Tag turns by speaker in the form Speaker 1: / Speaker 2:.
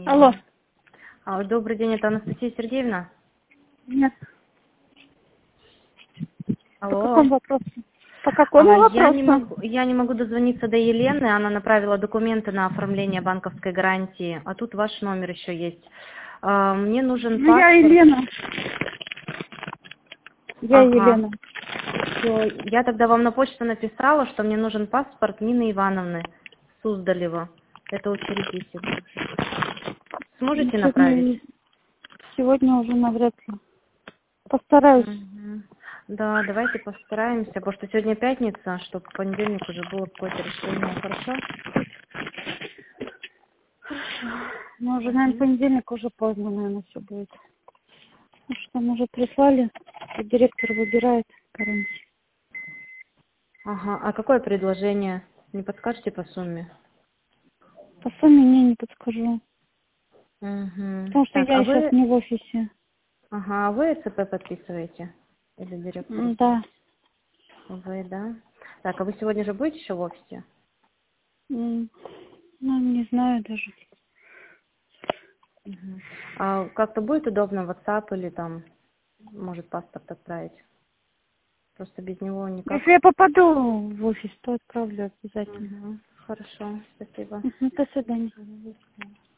Speaker 1: Алло.
Speaker 2: Добрый день, это Анастасия Сергеевна?
Speaker 1: Нет. По
Speaker 2: Алло.
Speaker 1: какому вопросу? По какому вопросу?
Speaker 2: Я не могу дозвониться до Елены, она направила документы на оформление банковской гарантии, а тут ваш номер еще есть. Мне нужен паспорт.
Speaker 1: Я Елена. Я
Speaker 2: Ага.
Speaker 1: Елена.
Speaker 2: Всё. Я тогда вам на почту написала, что мне нужен паспорт Нины Ивановны Суздалева. Это учредитель. Сможете направить?
Speaker 1: Сегодня уже навряд ли. Постараюсь.
Speaker 2: Мгм. Да, давайте постараемся, потому что сегодня пятница, чтобы в понедельник уже было какое-то решение, хорошо?
Speaker 1: Но уже, наверное, понедельник уже поздно, наверное, все будет. Потому что там уже прислали, и директор выбирает гарантию.
Speaker 2: Ага, а какое предложение? Не подскажете по сумме?
Speaker 1: По сумме не подскажу.
Speaker 2: Угу.
Speaker 1: Потому что
Speaker 2: Так,
Speaker 1: я сейчас не в офисе.
Speaker 2: ага, а вы ЦП подписываете? Или директор?
Speaker 1: Да.
Speaker 2: Вы, да? Так, а вы сегодня же будете еще в офисе?
Speaker 1: Ну, не знаю даже.
Speaker 2: Угу. А как-то будет удобно в WhatsApp или там, может, паспорт отправить? Просто без него никак.
Speaker 1: Если я попаду в офис, то отправлю обязательно.
Speaker 2: Угу. Хорошо, спасибо.
Speaker 1: До свидания.